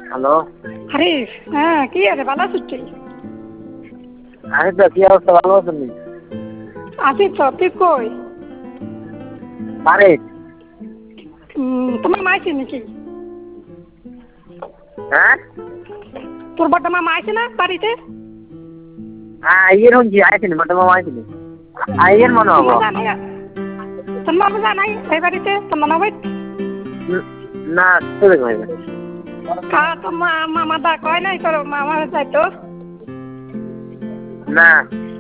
Hello. হারিস, হ্যাঁ কি আছে ভালো আছিস তুই? আমি তো কি অবস্থা, ভালো আছেন? আছি তো, তুই কই? আরে তোমার মা আছে নাকি? হ্যাঁ তোর বড় মা আছে না বাড়িতে? আইয়ের হন কি আইছেন বড় মামা আইছেন আইয়ের মনে তোর হবো। মা জানাই, তোর মা জানাই এই বাড়িতে তোর মনে হয় না চলে যাবে তোর মা মামা দা কয় নাই তোর মামা যাইতো? না